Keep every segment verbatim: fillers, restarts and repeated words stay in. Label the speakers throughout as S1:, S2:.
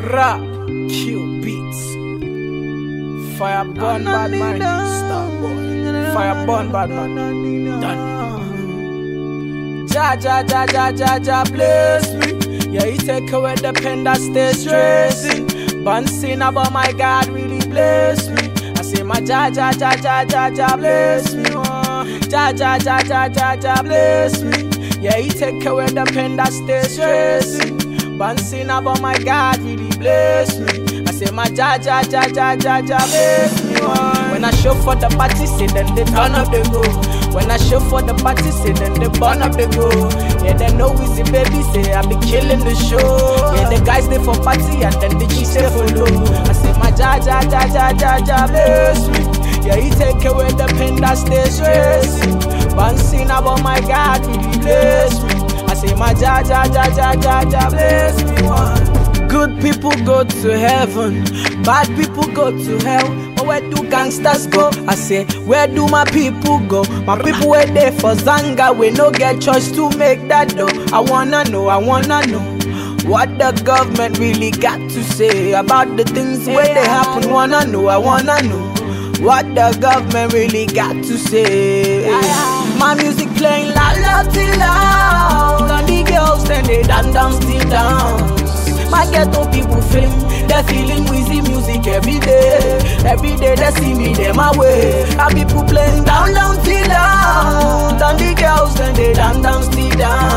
S1: Rap, Q Beats. Fire burn bad man, star boy. Fire burn bad man, done. Ja ja ja ja ja ja bless me. Yeah, he take away the pain that stay stressing. Bouncing about my God really bless me. I say my ja ja ja ja ja ja bless me. Ja ja ja ja ja ja bless me. Yeah, he take away the pain that stay stressing. Bouncing about my God really bless me. I say my ja ja ja ja ja ja bless me. When I show for the party, say then they turn up the go. When I show for the party, say then they burn up the go. Yeah, they know easy baby, say I be killing the show. Yeah, the guys they for party and then the chicks they follow. I say my ja ja ja ja ja ja bless me. Yeah, he take away the pain that stay stressing. Bouncing about my God really bless me. I say my ja ja ja ja ja ja bless me. Good people go to heaven, bad people go to hell. But where do gangsters go? I say, where do my people go? My people were there for Zanga, we no get choice to make that dough. I wanna know, I wanna know what the government really got to say about the things where they happen. Wanna know, I wanna know what the government really got to say. My music playing la la till loud, and the girls then they dance down still dance. My ghetto people feeling, they're feeling wheezy music every day. Every day they see me, they my way. And people playing down down till loud, and the girls then they dance down still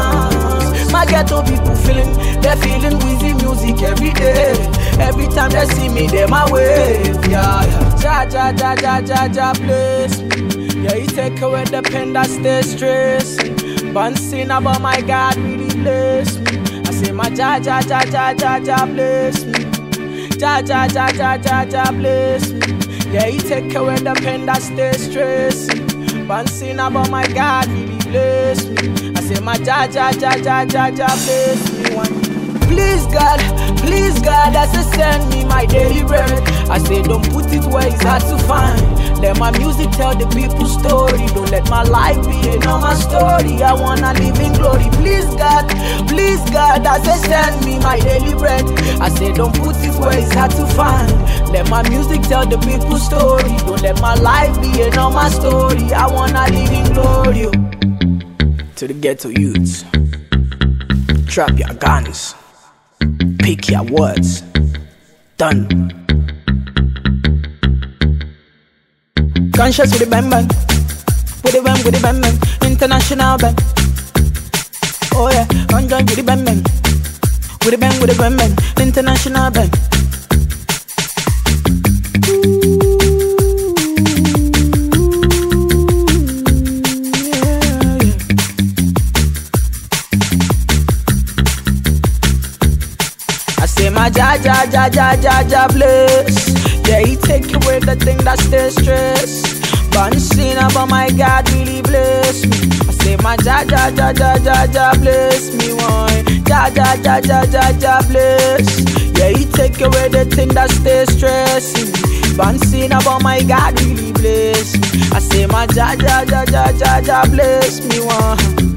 S1: dance. My ghetto people feeling, they're feeling wheezy music every day. Every time they see me, they my way. Yeah, yeah. Ja ja ja ja ja ja bless me. Yeah, he take away the pain that stay stressing. Bouncing about my God really bless me. I say my ja ja ja ja ja ja bless me. Ja ja ja ja ja ja bless me. Yeah, he take away the pain that stay stressing. Bouncing about my God really bless me. I say my ja ja ja ja ja ja bless me. One. Please God, please God, as I send me my daily bread. I say don't put it where it's hard to find. Let my music tell the people's story. Don't let my life be a normal story. I wanna live in glory. Please God, please God, as I send me my daily bread. I say don't put it where it's hard to find. Let my music tell the people's story. Don't let my life be a normal story. I wanna live in glory. To the ghetto youths, drop your guns. Pick your words. Done. Conscious with the bang bang. With the bang, with the bang bang. International bang. Oh yeah. Conscious with the bang bang. With the bang, with the bang bang. International bang. My ja ja ja ja ja ja bless. Yeah, he take away the thing that stay stress. Bouncing about my God really bless me. I say my ja ja ja ja ja ja bless me one. Ja ja ja ja ja ja bless. Yeah, he take away the thing that stay stressing. Bouncing about my God really bless me. I say my ja ja ja ja ja ja bless me one.